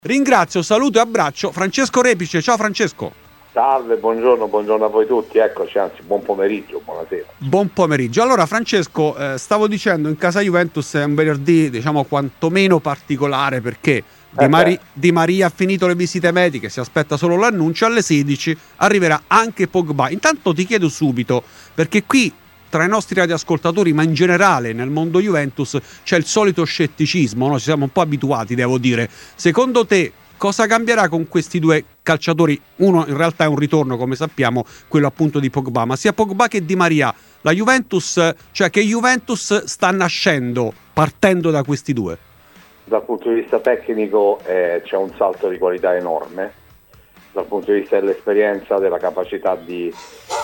Ringrazio, saluto e abbraccio Francesco Repice. Ciao Francesco. Salve, buongiorno a voi tutti, eccoci, anzi buon pomeriggio, buonasera. Buon pomeriggio. Allora Francesco, stavo dicendo, in casa Juventus è un venerdì diciamo quantomeno particolare, perché Di Maria ha finito le visite mediche, si aspetta solo l'annuncio, alle 16 arriverà anche Pogba. Intanto ti chiedo subito, perché qui tra i nostri radioascoltatori, ma in generale nel mondo Juventus, c'è il solito scetticismo, no? Ci siamo un po' abituati, devo dire. Secondo te cosa cambierà con questi due calciatori? Uno in realtà è un ritorno, come sappiamo, quello appunto di Pogba, ma sia Pogba che Di Maria, la Juventus, cioè che Juventus sta nascendo partendo da questi due? Dal punto di vista tecnico c'è un salto di qualità enorme, dal punto di vista dell'esperienza, della capacità di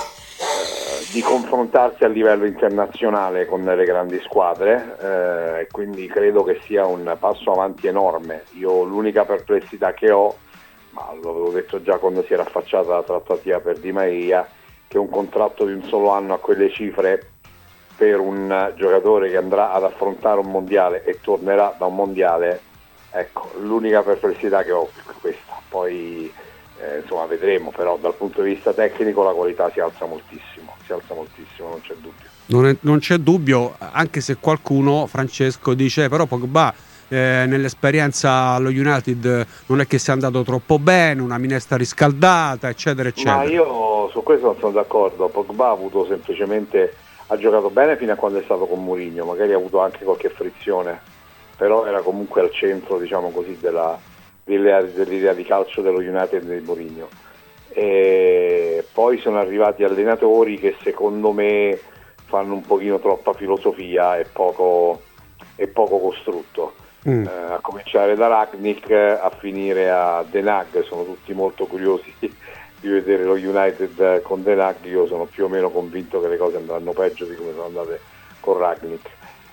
confrontarsi a livello internazionale con le grandi squadre, quindi credo che sia un passo avanti enorme. Io l'unica perplessità che ho, ma l'avevo detto già quando si era affacciata la trattativa per Di Maria, che un contratto di un solo anno a quelle cifre per un giocatore che andrà ad affrontare un mondiale e tornerà da un mondiale, ecco, l'unica perplessità che ho è questa. Poi insomma vedremo, però dal punto di vista tecnico la qualità si alza moltissimo, non c'è dubbio. Non c'è dubbio, anche se qualcuno, Francesco, dice però Pogba nell'esperienza allo United non è che sia andato troppo bene, una minestra riscaldata, eccetera eccetera. Ma io su questo non sono d'accordo. Pogba ha giocato bene fino a quando è stato con Mourinho, magari ha avuto anche qualche frizione, però era comunque al centro, diciamo così, dell'idea di calcio dello United di Mourinho. E poi sono arrivati allenatori che secondo me fanno un pochino troppa filosofia e poco costrutto, a cominciare da Rangnick a finire a Ten Hag. Sono tutti molto curiosi di vedere lo United con Ten Hag. Io sono più o meno convinto che le cose andranno peggio di come sono andate con Rangnick,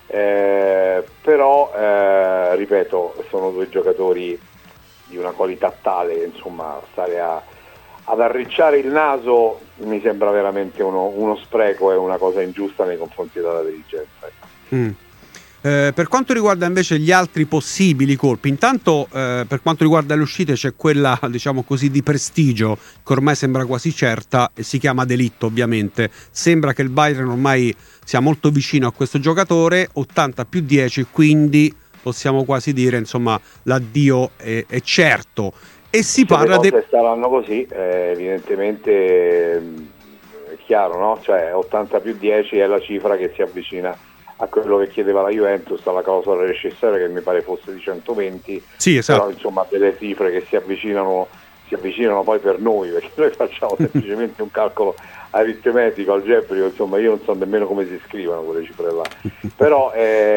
però ripeto, sono due giocatori di una qualità tale che insomma stare ad arricciare il naso mi sembra veramente uno spreco e una cosa ingiusta nei confronti della dirigenza. Per quanto riguarda invece gli altri possibili colpi, intanto per quanto riguarda le uscite c'è quella, diciamo così, di prestigio che ormai sembra quasi certa e si chiama De Ligt, ovviamente. Sembra che il Bayern ormai sia molto vicino a questo giocatore, 80+10, quindi possiamo quasi dire insomma l'addio è certo. E si parla di saranno così, evidentemente è chiaro, no? Cioè 80+10 è la cifra che si avvicina a quello che chiedeva la Juventus, alla clausola rescissoria che mi pare fosse di 120. Sì, esatto. Però insomma delle cifre che si avvicinano poi per noi, perché noi facciamo semplicemente un calcolo aritmetico, algebrico, insomma io non so nemmeno come si scrivono quelle cifre là, però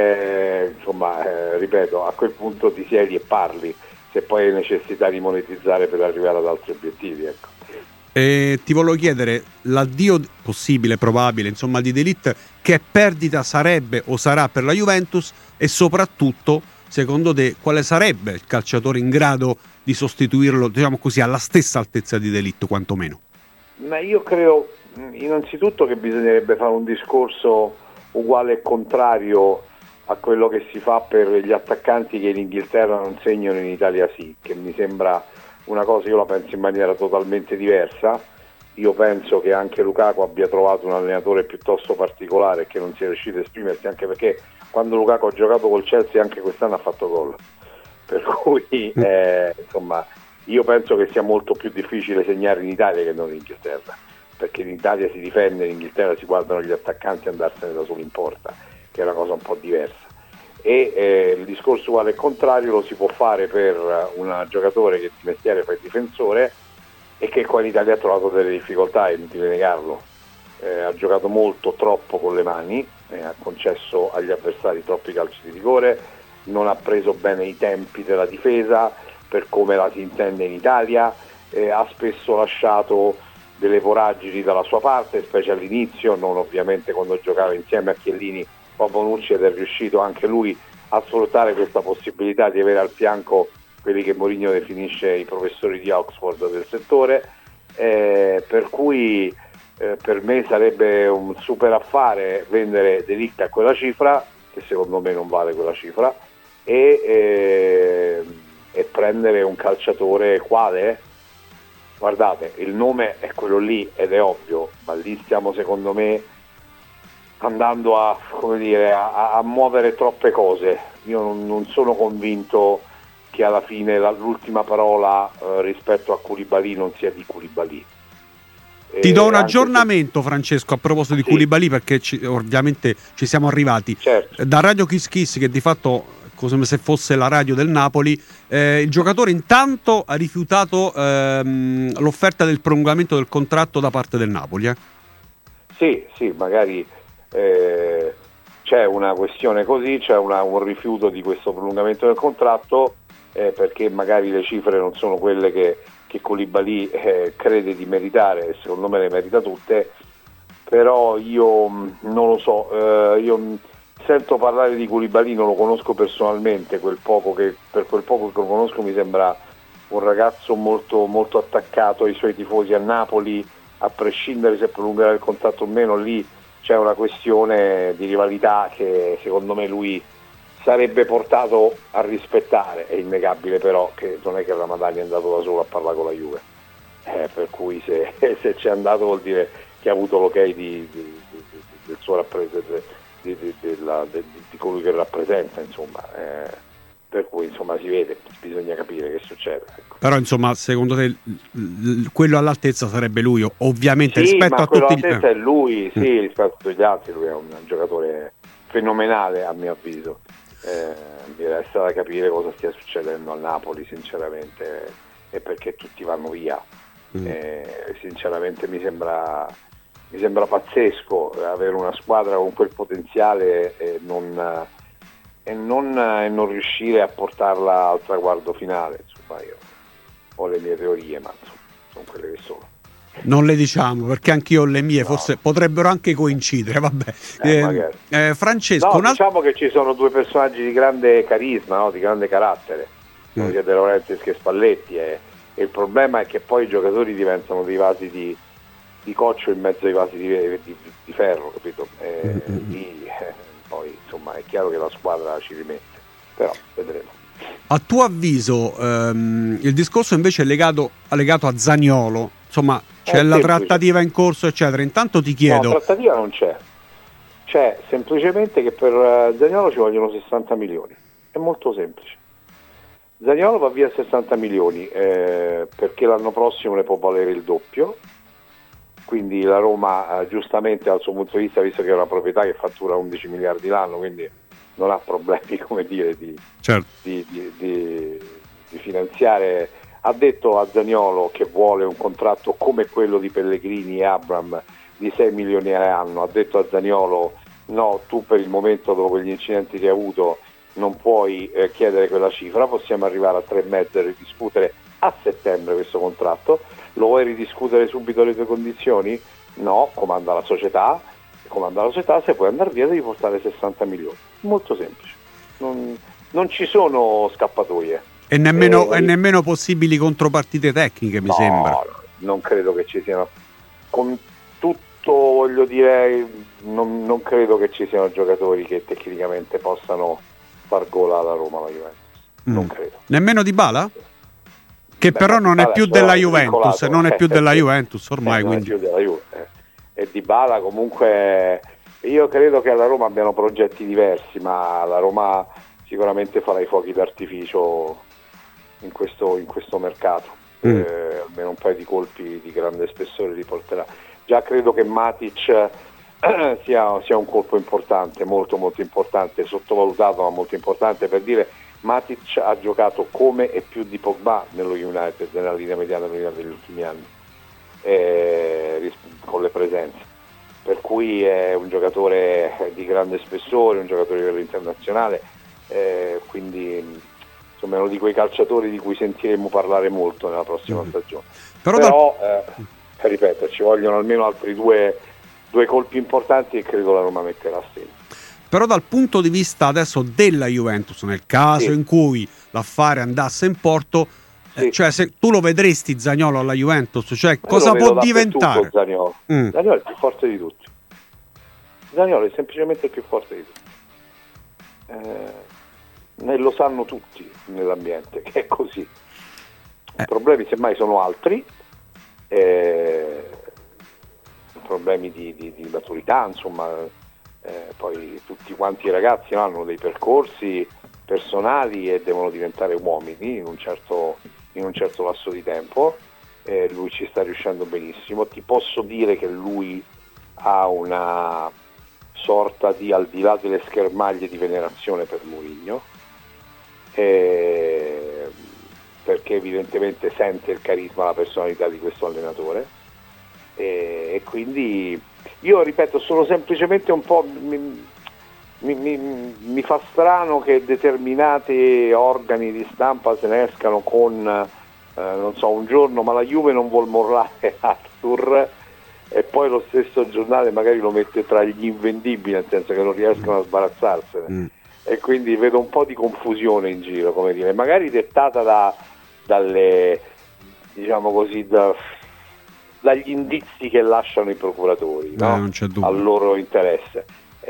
ripeto, a quel punto ti siedi e parli, se poi hai necessità di monetizzare per arrivare ad altri obiettivi, ecco. Ti volevo chiedere, l'addio possibile, probabile, insomma, di De Ligt, che perdita sarebbe o sarà per la Juventus, e soprattutto, secondo te, quale sarebbe il calciatore in grado di sostituirlo, diciamo così, alla stessa altezza di De Ligt, quantomeno? Ma io credo innanzitutto che bisognerebbe fare un discorso uguale e contrario a quello che si fa per gli attaccanti che in Inghilterra non segnano, in Italia sì, che mi sembra una cosa, io la penso in maniera totalmente diversa. Io penso che anche Lukaku abbia trovato un allenatore piuttosto particolare e che non sia riuscito a esprimersi, anche perché quando Lukaku ha giocato col Chelsea anche quest'anno ha fatto gol, per cui insomma io penso che sia molto più difficile segnare in Italia che non in Inghilterra, perché in Italia si difende, in Inghilterra si guardano gli attaccanti e andarsene da solo in porta, che è una cosa un po' diversa. E il discorso uguale e contrario lo si può fare per un giocatore che di mestiere fa il difensore e che qua in Italia ha trovato delle difficoltà, è inutile negarlo. Ha giocato molto, troppo con le mani, ha concesso agli avversari troppi calci di rigore, non ha preso bene i tempi della difesa per come la si intende in Italia, ha spesso lasciato delle voragini dalla sua parte, specie all'inizio, non ovviamente quando giocava insieme a Chiellini o Bonucci, ed è riuscito anche lui a sfruttare questa possibilità di avere al fianco quelli che Mourinho definisce i professori di Oxford del settore, per cui per me sarebbe un super affare vendere De Ligt a quella cifra, che secondo me non vale quella cifra, e e prendere un calciatore quale? Guardate, il nome è quello lì ed è ovvio, ma lì stiamo secondo me andando a, come dire, a muovere troppe cose. Io non sono convinto che alla fine l'ultima parola rispetto a Koulibaly non sia di Koulibaly. Ti do un aggiornamento, Francesco, a proposito di Koulibaly, perché ovviamente ci siamo arrivati. Certo. Da Radio Kiss Kiss, che di fatto come se fosse la radio del Napoli, il giocatore intanto ha rifiutato l'offerta del prolungamento del contratto da parte del Napoli. Sì, magari c'è una questione così, c'è un rifiuto di questo prolungamento del contratto, perché magari le cifre non sono quelle che Koulibaly crede di meritare, secondo me le merita tutte, però io non lo so, io sento parlare di Koulibaly, non lo conosco personalmente, per quel poco che lo conosco mi sembra un ragazzo molto, molto attaccato ai suoi tifosi a Napoli, a prescindere se prolungherà il contratto o meno. Lì c'è una questione di rivalità che secondo me lui sarebbe portato a rispettare. È innegabile però che non è che Ramadani è andato da solo a parlare con la Juve, per cui se c'è andato vuol dire che ha avuto l'ok del suo rappresentante, di colui che rappresenta, insomma, per cui insomma si vede, bisogna capire che succede, ecco. Però insomma secondo te quello all'altezza sarebbe lui, ovviamente, sì, rispetto ma a quello tutti all'altezza è lui, sì, rispetto a tutti gli altri lui è un giocatore fenomenale a mio avviso. Mi resta da capire cosa stia succedendo al Napoli sinceramente, e perché tutti vanno via. Sinceramente mi sembra pazzesco avere una squadra con quel potenziale e non riuscire a portarla al traguardo finale. Insomma, io ho le mie teorie, ma insomma, sono quelle che sono. Non le diciamo perché anch'io ho le mie, no. Forse potrebbero anche coincidere, vabbè. Francesco, diciamo che ci sono due personaggi di grande carisma, no? Di grande carattere, sia De Laurentiis che Spalletti, e il problema è che poi i giocatori diventano dei vasi di coccio in mezzo ai vasi di ferro, capito? Poi insomma è chiaro che la squadra ci rimette, però vedremo. A tuo avviso il discorso invece è legato a Zaniolo, insomma c'è la trattativa in corso eccetera. Intanto ti chiedo... No, la trattativa non c'è semplicemente che per Zaniolo ci vogliono 60 milioni, è molto semplice. Zaniolo va via a 60 milioni perché l'anno prossimo ne può valere il doppio, quindi la Roma giustamente dal suo punto di vista, visto che è una proprietà che fattura 11 miliardi l'anno, quindi non ha problemi, come dire, di finanziare, ha detto a Zaniolo che vuole un contratto come quello di Pellegrini e Abraham di 6 milioni all'anno. Ha detto a Zaniolo: no, tu per il momento, dopo gli incidenti che hai avuto, non puoi chiedere quella cifra, possiamo arrivare a 3,5 e ridiscutere a settembre questo contratto. Lo vuoi ridiscutere subito le tue condizioni? No, comanda la società, se puoi andare via devi portare 60 milioni. Molto semplice, non ci sono scappatoie. E nemmeno possibili contropartite tecniche, mi sembra. No, non credo che ci siano. Con tutto, voglio dire, non credo che ci siano giocatori che tecnicamente possano far gola alla Roma, la Juventus. Non credo. Nemmeno Dybala? Che però non è più della Juventus, non è più della Juventus ormai. Non quindi. È più della Juve. E Dybala comunque, io credo che alla Roma abbiano progetti diversi, ma la Roma sicuramente farà i fuochi d'artificio in questo mercato. Almeno un paio di colpi di grande spessore li porterà. Già credo che Matic sia un colpo importante, molto molto importante, sottovalutato ma molto importante. Per dire, Matic ha giocato come e più di Pogba nello United, nella linea mediana degli ultimi anni, con le presenze, per cui è un giocatore di grande spessore, un giocatore a livello internazionale, quindi insomma è uno di quei calciatori di cui sentiremo parlare molto nella prossima stagione. Però ripeto, ci vogliono almeno altri due colpi importanti e credo la Roma metterà a segno. Però dal punto di vista adesso della Juventus, nel caso in cui l'affare andasse in porto, cioè se tu lo vedresti Zaniolo alla Juventus, cioè cosa può diventare? Zaniolo è il più forte di tutti. Zaniolo è semplicemente il più forte di tutti. e lo sanno tutti nell'ambiente che è così. I problemi semmai sono altri, problemi di maturità, insomma, poi tutti quanti i ragazzi hanno dei percorsi personali e devono diventare uomini in un certo lasso di tempo. Lui ci sta riuscendo benissimo. Ti posso dire che lui ha una sorta di, al di là delle schermaglie, di venerazione per Mourinho, perché evidentemente sente il carisma, la personalità di questo allenatore, e quindi io ripeto, sono semplicemente un po' mi fa strano che determinati organi di stampa se ne escano con non so, un giorno ma la Juve non vuol mollare Arthur, e poi lo stesso giornale magari lo mette tra gli invendibili, nel senso che non riescono a sbarazzarsene. E quindi vedo un po' di confusione in giro, come dire, magari dettata dalle, diciamo così, dagli indizi che lasciano i procuratori, no? Non c'è dubbio. Al loro interesse.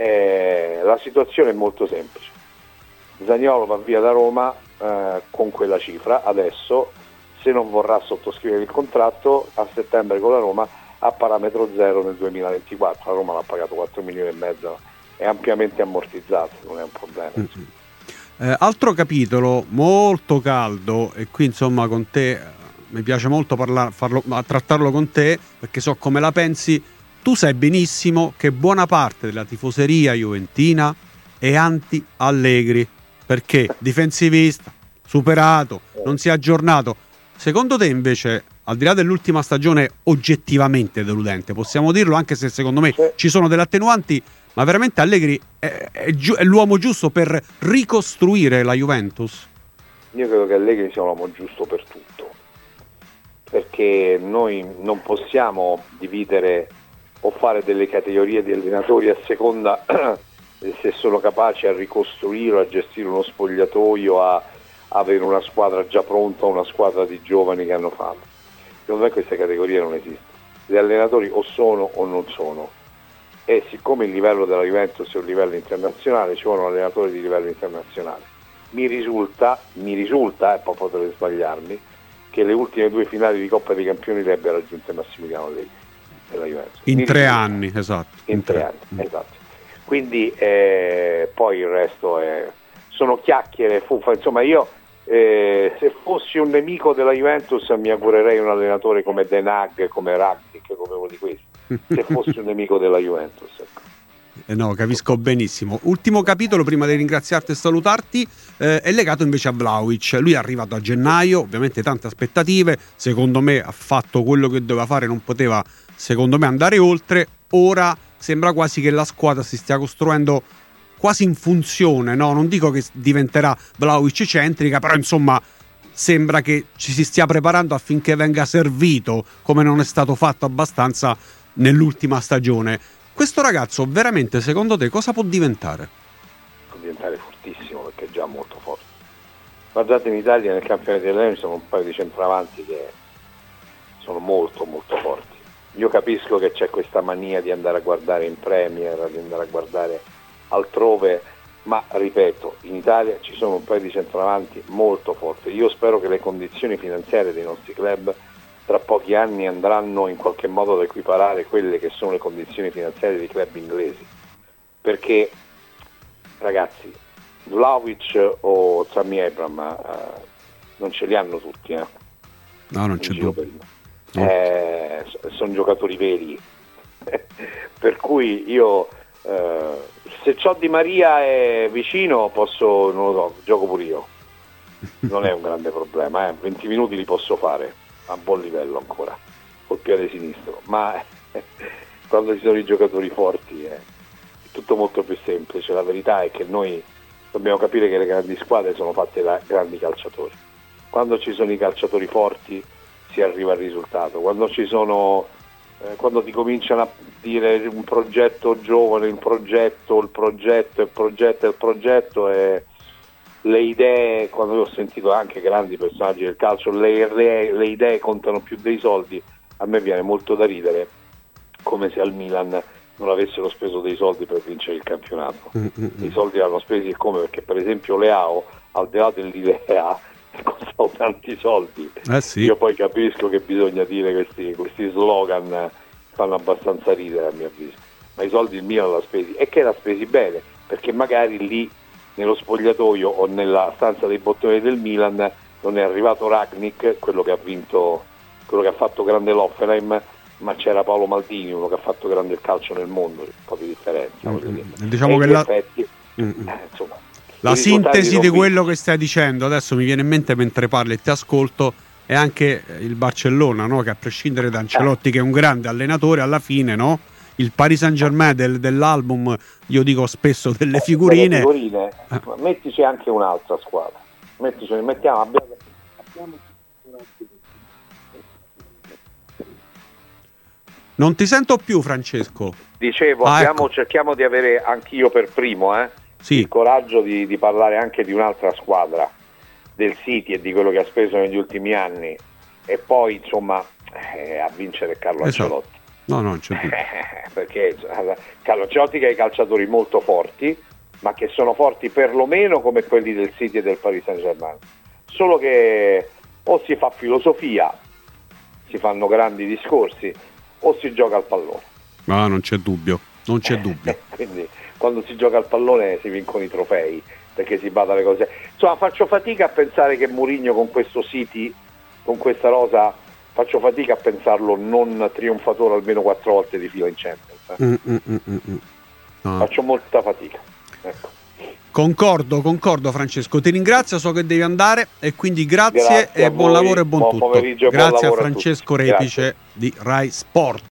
La situazione è molto semplice. Zaniolo va via da Roma con quella cifra. Adesso, se non vorrà sottoscrivere il contratto, a settembre con la Roma a parametro zero nel 2024. La Roma l'ha pagato 4 milioni e mezzo, è ampiamente ammortizzato, non è un problema. Altro capitolo molto caldo, e qui insomma con te mi piace molto trattarlo con te, perché so come la pensi. Tu sai benissimo che buona parte della tifoseria juventina è anti-Allegri, perché difensivista, superato, non si è aggiornato. Secondo te invece, al di là dell'ultima stagione oggettivamente deludente, possiamo dirlo, anche se secondo me ci sono delle attenuanti, ma veramente Allegri è l'uomo giusto per ricostruire la Juventus? Io credo che Allegri sia l'uomo giusto per tutto, perché noi non possiamo dividere o fare delle categorie di allenatori a seconda se sono capaci a ricostruire, a gestire uno spogliatoio, a avere una squadra già pronta, una squadra di giovani che hanno fame. Secondo me queste categorie non esistono. Gli allenatori o sono o non sono, e siccome il livello della Juventus è un livello internazionale, ci vogliono allenatori di livello internazionale. Mi risulta, e poi potrei sbagliarmi, che le ultime 2 finali di Coppa dei Campioni le abbia raggiunte Massimiliano Allegri della Juventus. In 3 anni, esatto. In 3 anni, esatto. Quindi poi il resto sono chiacchiere, fuffa. Insomma, io se fossi un nemico della Juventus mi augurerei un allenatore come Den Hag, come Ragnick, come uno di questi. Se fossi un nemico della Juventus, ecco. No, capisco benissimo. Ultimo capitolo prima di ringraziarti e salutarti, è legato invece a Vlahovic. Lui è arrivato a gennaio, ovviamente tante aspettative, secondo me ha fatto quello che doveva fare, non poteva secondo me andare oltre. Ora sembra quasi che la squadra si stia costruendo quasi in funzione, no? Non dico che diventerà Vlahovic centrica, però insomma sembra che ci si stia preparando affinché venga servito, come non è stato fatto abbastanza nell'ultima stagione. Questo ragazzo veramente, secondo te, cosa può diventare? Può diventare fortissimo, perché è già molto forte. Guardate, in Italia nel campionato italiano ci sono un paio di centravanti che sono molto molto forti. Io capisco che c'è questa mania di andare a guardare in Premier, di andare a guardare altrove, ma ripeto, in Italia ci sono un paio di centravanti molto forti. Io spero che le condizioni finanziarie dei nostri club tra pochi anni andranno in qualche modo ad equiparare quelle che sono le condizioni finanziarie dei club inglesi, perché ragazzi, Vlahovic o Tammy Abraham non ce li hanno tutti, no, non c'è dubbio. Sono giocatori veri per cui io se c'ho Di Maria è vicino posso, non lo so, gioco pure io, non è un grande problema, 20 minuti li posso fare a buon livello ancora col piede sinistro, ma quando ci sono i giocatori forti è tutto molto più semplice. La verità è che noi dobbiamo capire che le grandi squadre sono fatte da grandi calciatori. Quando ci sono i calciatori forti si arriva al risultato. Quando ci sono quando ti cominciano a dire un progetto giovane, il progetto e le idee, quando io ho sentito anche grandi personaggi del calcio, le idee contano più dei soldi, a me viene molto da ridere, come se al Milan non avessero speso dei soldi per vincere il campionato. I soldi l'hanno spesi come? Perché per esempio Leao al di là dell'idea, costano tanti soldi. Sì. Io poi capisco che bisogna dire questi slogan, fanno abbastanza ridere a mio avviso, ma i soldi il Milan l'ha spesi, e che l'ha spesi bene, perché magari lì nello spogliatoio o nella stanza dei bottoni del Milan non è arrivato Rangnick, quello che ha vinto, quello che ha fatto grande l'Hoffenheim, ma c'era Paolo Maldini, uno che ha fatto grande il calcio nel mondo, un po' di differenza. Diciamo che insomma, la sintesi di quello che stai dicendo adesso mi viene in mente mentre parli e ti ascolto è anche il Barcellona, no? Che a prescindere da Ancelotti, che è un grande allenatore, alla fine, no? Il Paris Saint-Germain dell'album, io dico spesso delle figurine. Mettici anche un'altra squadra, abbiamo Non ti sento più, Francesco. Dicevo, ecco. cerchiamo di avere anch'io per primo sì, il coraggio di parlare anche di un'altra squadra, del City e di quello che ha speso negli ultimi anni, e poi insomma a vincere Carlo Ancelotti. No, non c'è più. Perché Carlo Ancelotti che ha i calciatori molto forti, ma che sono forti perlomeno come quelli del City e del Paris Saint-Germain, solo che o si fa filosofia, si fanno grandi discorsi, o si gioca al pallone. No, non c'è dubbio. Quindi quando si gioca al pallone si vincono i trofei, perché si bada le cose. Insomma, faccio fatica a pensare che Mourinho con questo City, con questa rosa, faccio fatica a pensarlo non trionfatore almeno 4 volte di fila in Champions. No. Faccio molta fatica. Ecco. Concordo Francesco, ti ringrazio, so che devi andare e quindi grazie e buon lavoro e buon tutto. Grazie a Francesco Repice di Rai Sport.